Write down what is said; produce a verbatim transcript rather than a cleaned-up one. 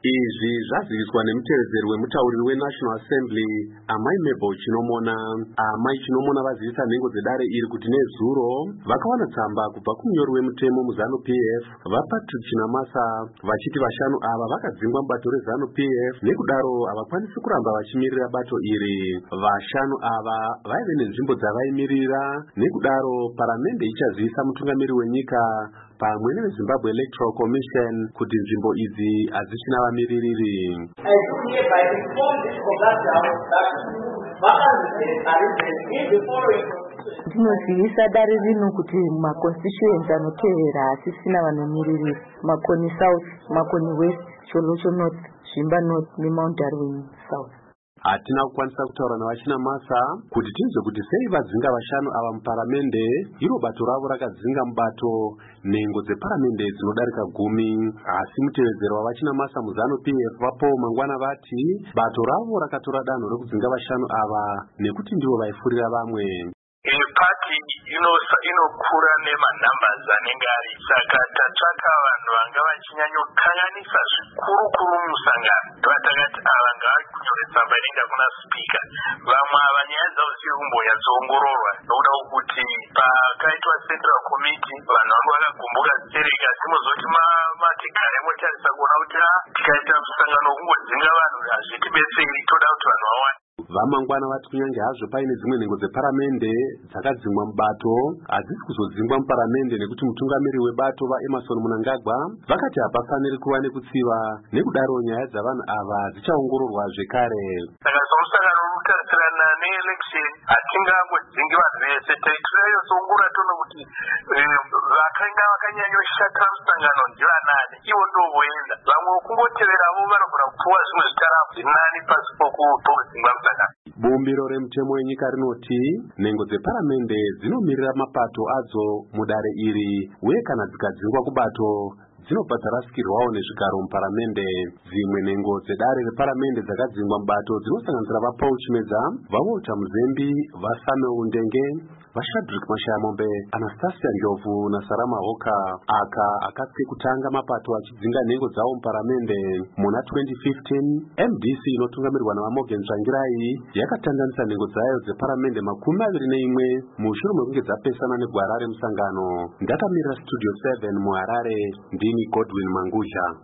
Izvi zvaziviswa nemutevedzeri wemutauriri weNational Assembly Amai Mabel Chinomona. Amai Chinomona vazivisa nhengo dzedare iri kuti nezuro vakawana tsamba kubva kumunyori wemutemo muZanu P F vaPatrick Chinamasa vachiti vashanu ava vakadzingwa mubato reZanu P F nekudaro havakwanisi kuramba vachimirira bato iri. Vashanu ava vaive nenzvimbo dzavaimirira, nekudaro paramende ichazivisa mutungamiri wenyika pamwe neZimbabwe Electoral Commission kuti nzvimbo idzi hadzisina vamiririri. Ndinozivisa dare rino kuti maconstituents anotevera asisina vanomiririri, Makoni South, Makoni West, Cholocho North, Zvimba North neMount Darwin South. Hatina kukwanisa kutaura navachinamasa kuti tinzwe kuti sei vadzinga vashanu ava muparamende. Iro bato ravo rakadzinga mubato nhengo dzeparamende dzinodarika gumi. Asi mutevedzeri wavachinamasa muZanu P F vaPaul Mangwana vati bato ravo rakatora danho rekudzinga vashanu ava nekuti ndivo vaifurira vamwe. Pati inokura nemanambers anenge ari, saka tatsvaka vanhu vanga vachinyanyokanganisa zvikuru-kuru mumusangano. Ndovatakati ava ngavakunyore tsamba inenge kuna spika. Vamwe ava nyaya dzavo dzisiri kumbonyatsoongororwa nokuda kwokuti pakaitwa central committee vanhu vangu vakagumbuka zitereka, asi muzoti matigare motarisa kuona kuti tikaita musangano wokungodzinga vanhu hazvitibetseri, toda kuti vanhu vawane. Vamangwana vati kunyange hazvo paine dzimwe nhengo dzeparamende dzakadzingwa mubato, hadzisi kuzodzingwa muparamende nekuti mutungamiri webato vaEmerson Mnangagwa vakati hapafaniri kuva nekutsiva, nekudaro nyaya dzavanhu ava dzichaongororwa zvekare. Saka somusangano urikutarisirana neelection hatingangodzingi vanhu vese, taitiraiyo soongorora toona kuti vakanga vakanyanyoshata musangano ndivanani, ivo ndovoenda. Vamwe kungoteveravo vanogona kupuwa zvimwe zvitarafu zvinani pasi pokudzingwa musangano. Bumbiro remutemo wenyika rinoti nhengo dzeparamende dzinomirira mapato adzo mudare iri, uye kana dzikadzingwa kubato dzinobva dzarasikirwawo nezvigaro muparamende. Dzimwe nhengo dzedare reparamende dzakadzingwa mubato dzinosanganisira vaPaul Chimedza, vaWalter Muzembi, vaSamuel Ndenge, vaShadrack Mashamombe, Anastasia Ndlovu naSarama Hoka. Aka akatse kutanga mapato achidzinga nhengo dzawo muparamende. Muna twenty fifteen M D C inotungamirwa navaMorgan Tsvangirai yakatandanisa nhengo dzayo dzeparamende makumi maviri neimwe mushure mekunge dzapesana negwara remusangano. Ndakamirira Studio seven muHarare, ndini Godwin Manguzha.